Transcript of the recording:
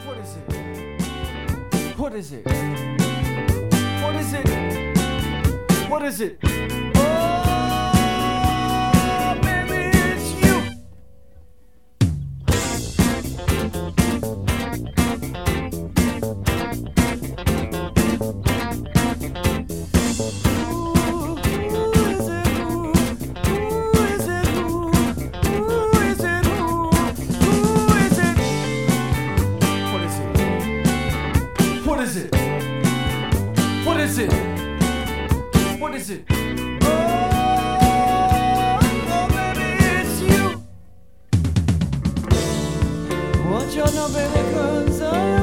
What is it? What is it? What is it? What is it? Oh, baby, it's you. What is it? What is it? What is it? Oh, baby, it's you. Buongiorno, baby, 'cause